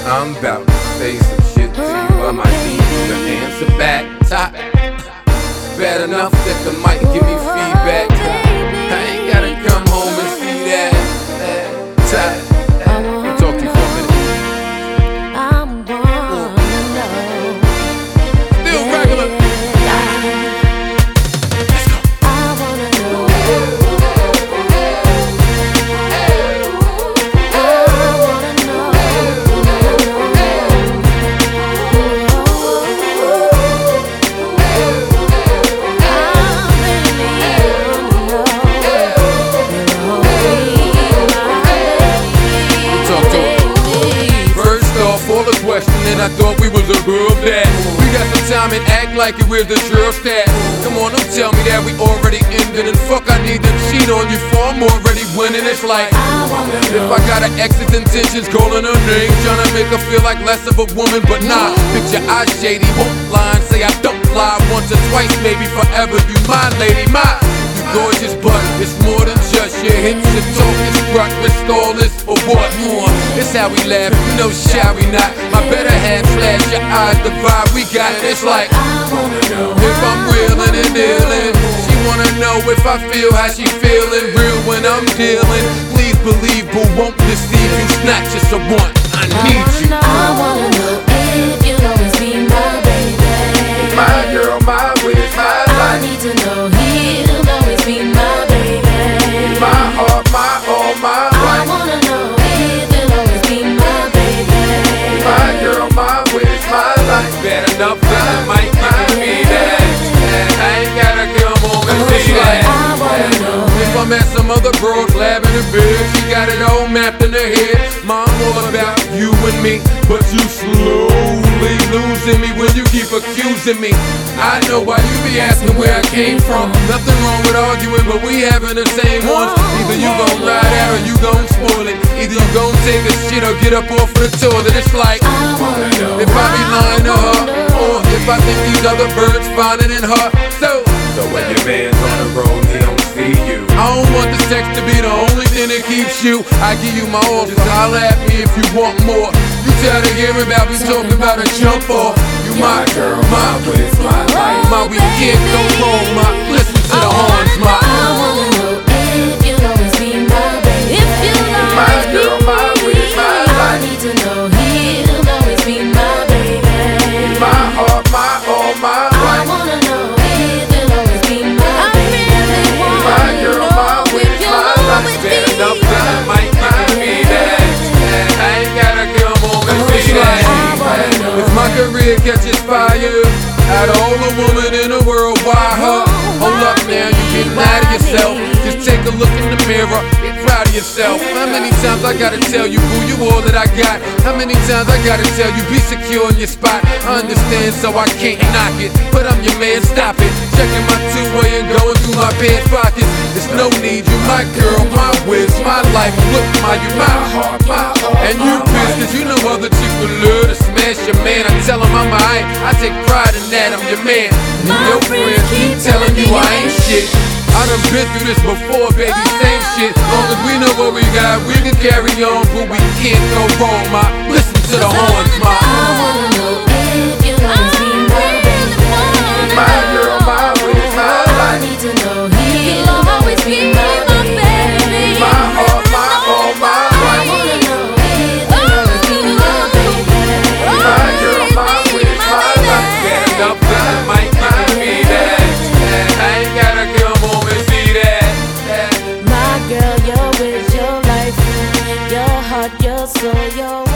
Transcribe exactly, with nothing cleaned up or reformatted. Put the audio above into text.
I'm about to say some shit to you. I might need you to answer back. Top. Bad enough that the mic give me feedback. I ain't gotta come home and see that. Top. I'll talk to you for a minute. I'm gonna know. Still regular. Let's go. I wanna know. And I thought we was a real bad. We got some time and act like it was the drill stat. Come on, don't tell me that we already ended. And fuck, I need to cheat on you for I'm already winning. It's like, if I got an ex's intentions, calling her name, trying to make her feel like less of a woman. But nah, picture I shady, won't lie and say I don't lie. Once or twice, maybe forever. You my lady, my you gorgeous, but it's more than just your hips, your talk, your strut, your stall is or what more. It's how we laugh, you know, shall we not? My better half flash your eyes, the vibe we got. It's like, I wanna know if I'm reelin' and dealing. She wanna know if I feel how she feelin'. Real when I'm dealing. Please believe, boo won't deceive you. It's not just a want, I need you. I wanna know if you'll always be my baby. My girl, my wish, my I life. need to know he'll always be my baby. My heart, my all, my I life. wanna know if you'll always be my baby. My girl, my wish, my life. Bad enough that it might give me that. I ain't gotta come home and see that. I wanna know. If I'm at some other girl's lab in the bed, she got it all mapped in her head. Mom, all about you and me, but you slowly losing me when you keep accusing me. I know why you be asking where I came from. Nothing wrong with arguing, but we having the same ones. Either you gon' ride out or you gon' spoil it. Either you gon' take a shit or get up off of the toilet. It's like, I wanna know. if I be lying to her, or if I think these other birds finding in her. So, so when your man's on the road, he don't see you. I don't want the sex to be the only thing that keeps you. I give you my all, just holler at me if you want more. You tired of hearing about me talking about a jump off. You my girl, my wish, my life. My we can't go wrong, my listen to the horns, my. I wanna know if you'll always be my baby. If you'll always My be girl, my wish, my I life. need to know he'll always be my baby. My heart, my all, my I life. wanna know if you'll always be my baby. My girl, my wish, my life. Bad enough that it might give me that. I ain't gotta come home and see that. If my career catches fire, out of all the women in the world, why her? Hold up now, you get mad at yourself. Just take a look in the mirror, be proud of yourself. How many times I gotta tell you, boo, you all that I got? How many times I gotta tell you, be secure in your spot? I understand, so I can't knock it, but I'm your man, stop it. Checking my two-way and going through my pants pockets. There's no need, you my girl, my whiz, my life. Look, my, you my heart, my all. And you pissed, cause you know other chicks would love to smash your man. I tell them I'm alright, I take pride in that, I'm your man. And your friends keep telling you I ain't shit. I done been through this before, baby, same shit. Long as we know what we got, we can carry on, but we can't go wrong, ma. Listen to the horns, ma. I wanna know if you'll always be my baby. My girl, my wish, my I life. need to know he'll always be my baby. My heart, my all, my I life. wanna know if you'll always be my baby. My girl, my wish, my life. Bad enough that it might give me that. I ain't gotta come home and see that. My girl, your wish, your life, your heart, your soul, your